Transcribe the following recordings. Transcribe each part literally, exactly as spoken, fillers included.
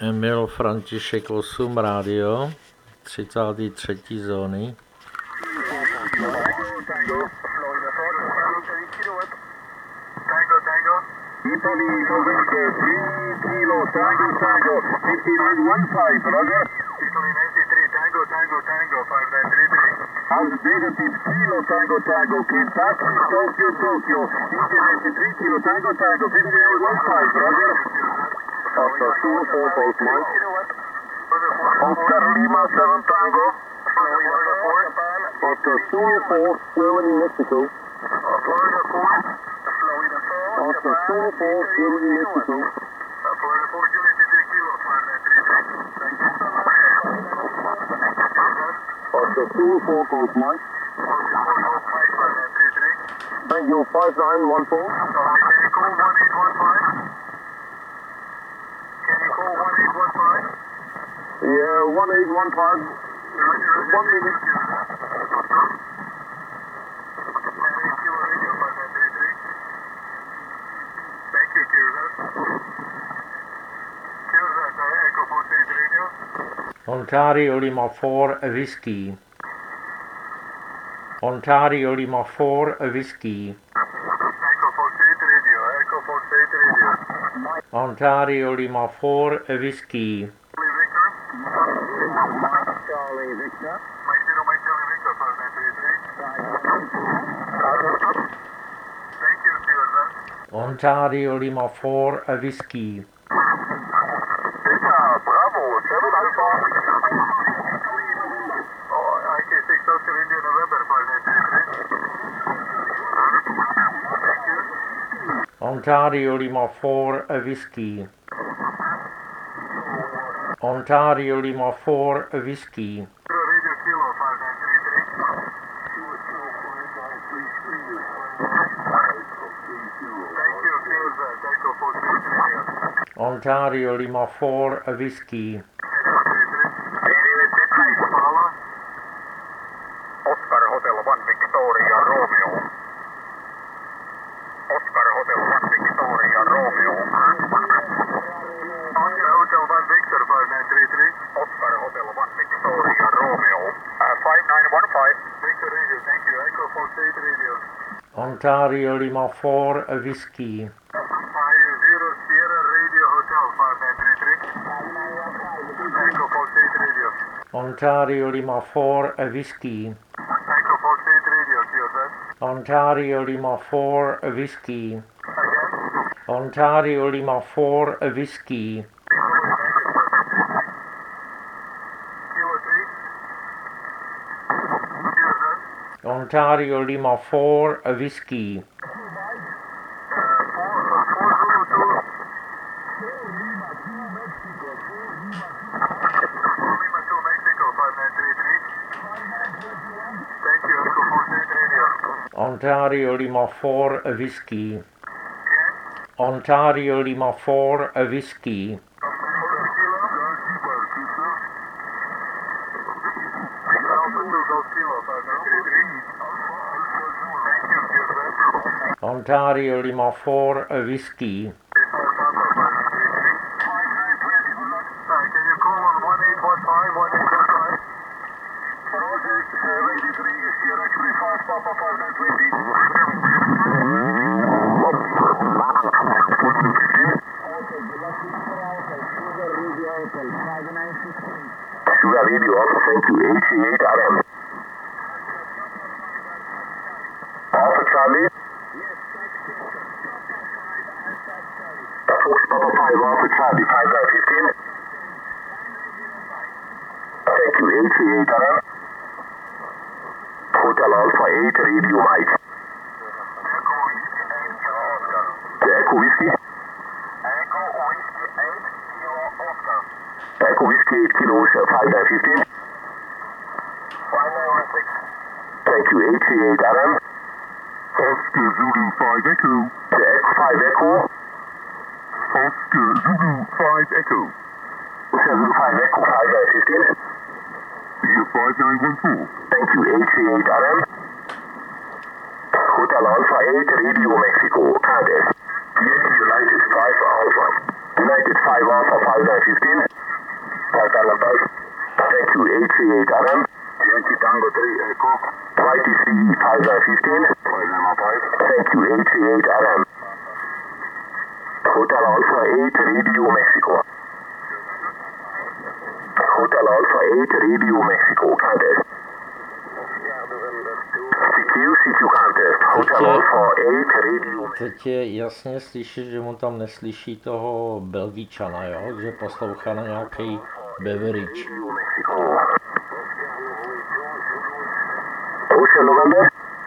Emil František osm rádio, třicáté třetí zóny. Oscar Zulu four Golf Mike. Oscar Lima seven Tango. Oscar Zulu four, Germany, Mexico. Florida four. Florida four. Oscar Zulu four, Germany, Mexico. Florida four, Unity three Kilo, five nine three three. Thank you so much. Oscar Zulu four Golf Mike. Oscar four Golf Mike, five nine three three. Thank you, five nine one four. Can you call one eight one five? Yeah, one eight one five. One minute. Thank you, Kirzat. Kirzat, Echo four eight Radio. Ontario Lima four Whiskey. Ontario Lima four Whiskey. Echo four eight Radio. Echo four eight Radio. Ontario Lima four Whiskey. Charlie Victor. Mike Zero, Mike Charlie Victor, five nine three three. Thank you, Kirzat. Ontario Lima four Whiskey. Bravo, seven Alpha. Oh, I K six Oscar India November, five nine three three. Thank you. Ontario Lima four Whiskey. Ontario Lima four Whiskey. Radio Kilo, five nine three three. Thank you, Kirzat, Echo four eight Radio. Ontario Lima four Whiskey. Oscar Hotel one Victoria Romeo. Oscar Hotel one Victoria Romeo. Oscar Hotel one Victor five nine three three. Oscar Hotel one Victoria Romeo. Uh, five nine one five. Victor Radio, thank you. Echo four eight Radio. Ontario Lima four Whiskey. zero Sierra Radio Hotel five nine three three. Echo four eight Radio. Ontario Lima four Whiskey. Echo four eight Radio, Kirzat. Ontario Lima four Whiskey. Again. Ontario Lima four Whiskey. Kilo three. Kirzat. Ontario Lima four Whiskey. Uh, four, uh, four Zulu two. Lima two Mexico five nine three three. Thank you, Echo four eight Radio. Ontario Lima four Whiskey. Again. Ontario Lima four Whiskey. Ontario Lima four Whiskey. Can you call on one eight one five, one eight one five? Roger, seventy-three, Sierra three five, Papa five nine twenty. Sugar Radio, thank you, eighty-eight R M. Alpha Charlie. Fox Papa five, Alpha Charlie, five nine fifteen. Thank you, eighty-eight R M. Hotel Alpha eight, Radio Mike. Echo Whiskey. Echo Whiskey eight, Kilo Oscar. Echo Whiskey eight Kilo five nine fifteen. five nine one six. Thank you, eighty-eight R M. Oscar Zulu five Echo. The Echo five Echo. Oscar Zulu five Echo. Oscar Zulu five Echo, five nine fifteen. Here five nine one four. Thank you, eighty-eight R M. Hotel Alpha eight, Radio Mexico, Cadiz. Yes, United five Alpha. United five Alpha five nine fifteen. Allen Pike. Thank you, H C eight R M. Yankee Tango three Echo. Y T C E five nine one five. five nine one five. Thank you, H C eight R M. Hotel Alpha eight, Radio Mexico. Hotel Alpha eight, Radio Mexico, contest. C Q, C Q contest. Hotel Alpha eight, Radio Mexico. Teď je jasně slyšet, že mu tam neslyší toho Belgičana, jo? Že poslouchá na nějaký beverage. Ocean November.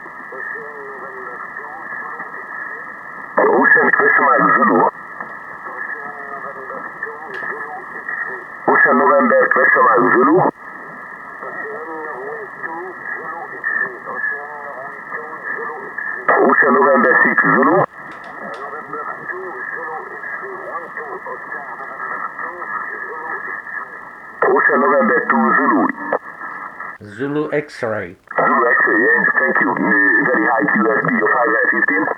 Ocean question mark Zulu. Ocean November question mark Zulu. Ocean November six Zulu. Ocean November two Zulu. Zulu X-ray. Zulu X-ray, yes, thank you. Uh, very high Q S B, five nine one five.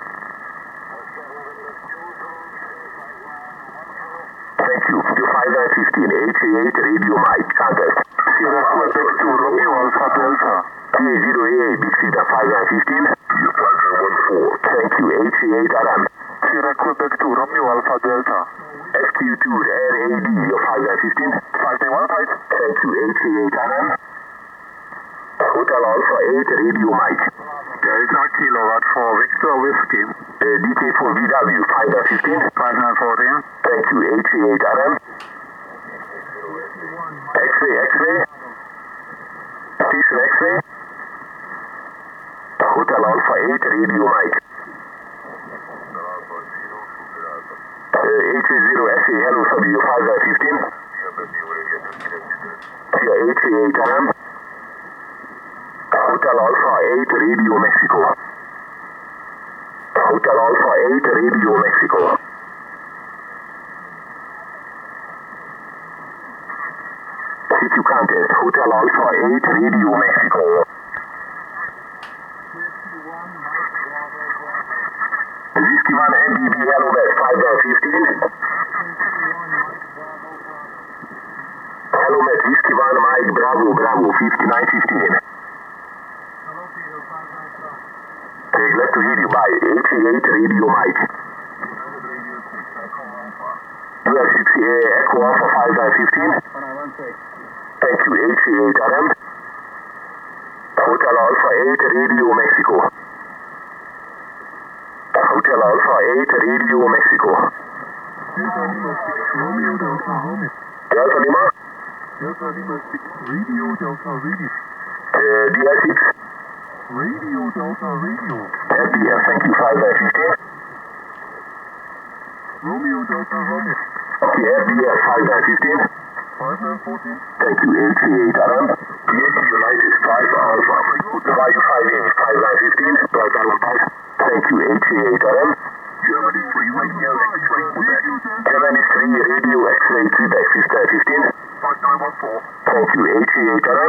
Thank you. Your five nine one five, H A eight Radio Mike, contest. Sierra Quebec to Romeo Alpha Delta. T A zero A A, Big Cedar five nine one five. Your five nine one four. Thank you, H A eight R M. Sierra Quebec to Romeo Alpha Delta. S Q two R A D, your five nine one five. five nine one five. Thank you, H A eight R M. Hotel Alpha eight, Radio Mike. Delta Kilowatt for Victor Whiskey. Uh, D K four B W, five nine one five. five nine one four. Thank you, H A eight R M. X-ray, X-ray. Station X-ray. Hotel Alpha eight, Radio Mike. Uh, H A zero S A, hello, W five nine one five. Yeah, H A eight R M. Hotel Alpha eight, Radio Mexico. Hotel Alpha eight, Radio Mexico. C Q contest, Hotel Alpha eight, Radio Mexico. Whiskey one N D B, hello, West five nine one five. Hello, Met, Whiskey one Mike, Bravo, Bravo, fifty-nine fifteen. Okay, glad to hear you. Bye. H A eight Radio Mike. U S six A Echo Alpha five nine one five. Thank you, H A eight R M. Hotel Alpha eight, Radio Mexico. Hotel Alpha eight, Radio Mexico. Delta Lima. Delta Lima six, Radio Delta Radio. Uh, D I six. Radio Delta Radio. F D F, thank you, five nine one five. Romeo Delta Romeo. Okay, F D F, five nine one five. five nine one four. Thank you, H A eight R M. Yankee United five Alpha. Y U five A, five nine one five. Right Allen Pike. Thank you, H A eight R M. Germany three Radio X-ray Quebec. Germany three Radio X-ray Quebec, six nine one five. five nine one four. Thank you, H A eight R M.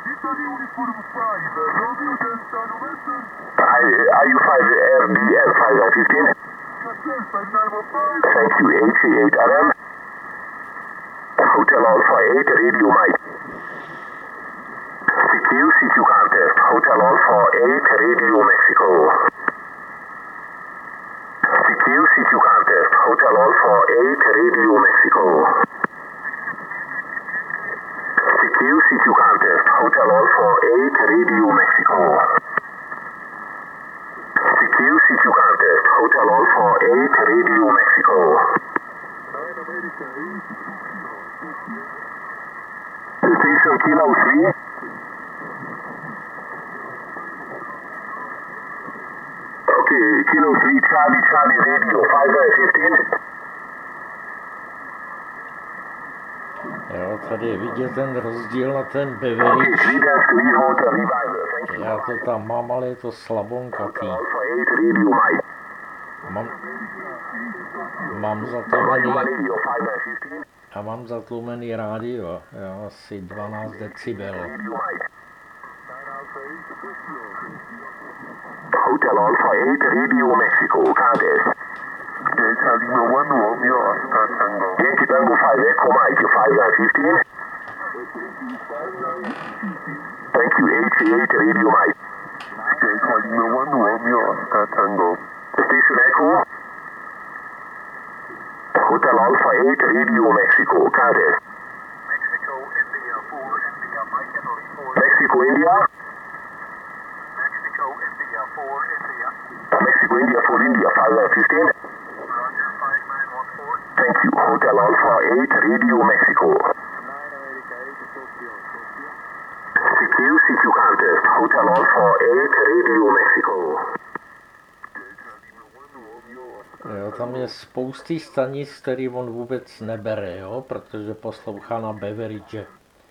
I U five R B N, five nine one five. Thank you, H A eight R M. Hotel Alpha eight, Radio Mike. C Q, C Q contest. Hotel Alpha eight, Radio Mexico. C Q, C Q contest. Hotel Alpha eight, Radio Mexico. C Q, C Q contest. Hotel Alpha eight, Radio Mexico. C Q, C Q contest. Hotel Alpha eight, Radio Mexico. Station Kilo three. Okay, Kilo three, Charlie, Charlie Radio, five nine one five. Jo, tady je vidět ten rozdíl na ten beverage. Já to tam mám, ale je to slabonkatý. Mám, mám zatlumený a mám zatlumený rádio, jo, asi dvanáct decibel. Hotel Alpha eight, Radio Mexico, contest. Delta Lima one, Romeo Oscar Tango. Yankee Tango five Echo Mike, five nine one five. Thank you, H eight Radio Mike. Jake Lima one Romeo Oscar Tango. Station Echo. Hotel Alpha eight Radio Mexico, counted. Mexico, India, four, India, Mike Italy, four. Mexico, India. Mexico, India, four, India. Mexico, India, for India, five nine fifteen. Roger, five nine one four. Thank you, Hotel Alpha eight Radio Mexico. C Q, C Q contest, Hotel Alpha eight Radio Mexico. Jo, tam je spousty stanic, který on vůbec nebere, jo, protože poslouchá na Beveridge.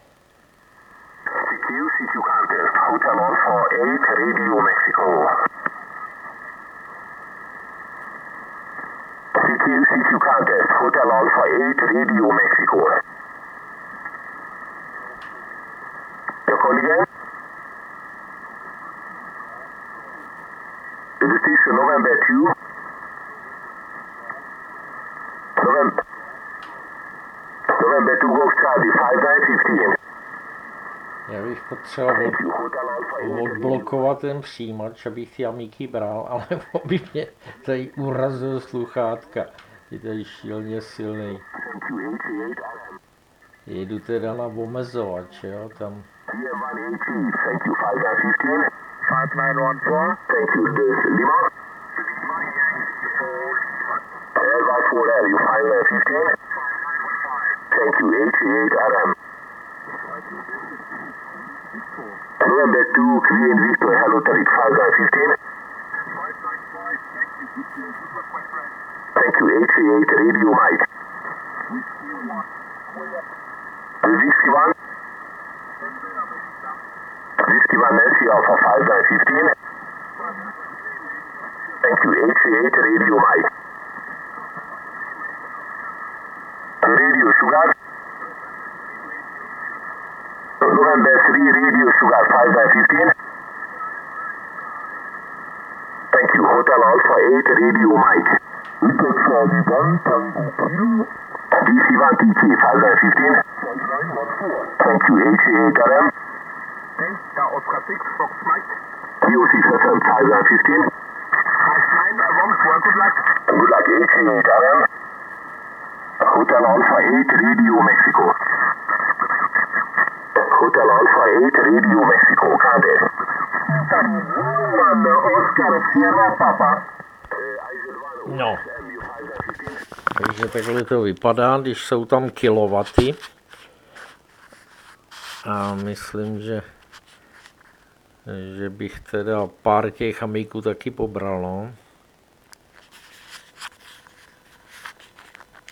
C Q, C Q contest, Hotel Alpha eight Radio Mexico. C Q, C Q contest, Hotel Alpha eight Radio Mexico. Your call again? Is it station November two? November, November two Golf Charlie, five nine fifteen. Já bych potřeboval Thank you, Hotel Alpha eight. odblokovat ten přijímač, abych ty amíky bral, ale on by mě tady urazil sluchátka. Je tady šíleně silný. Thank you, H eight. Jedu teda na omezovač, jo, tam. C M one H E, thank you, five nine fifteen. five nine one four. Thank you, this Lima. L Y four L, you five nine fifteen. Thank you, H eight R M. November two, Clean Victor, hello, Tariq, five nine fifteen. Thank you, H eight Radio Mike. Whiskey one. Whiskey one, Nancy Alpha, five nine fifteen. Thank you, H eight Radio Mike. Radio Sugar. November three Radio Sugar, five nine fifteen. Thank you, Hotel Alpha eight Radio Mike. D C one T K, five nine fifteen. Thank you, H eight R M. Delta Oscar six, Fox Mike. D O six S M, five nine fifteen. five nine one four, good luck. Good luck, H eight R M. Hotel Alpha eight Radio Mexico. Hotel Alpha eight Radio Mexico, counted. Oscar Sierra Papa. No. Takže takhle to vypadá, když jsou tam kilowaty. A myslím, že, že bych teda pár těch amíků taky pobral, no.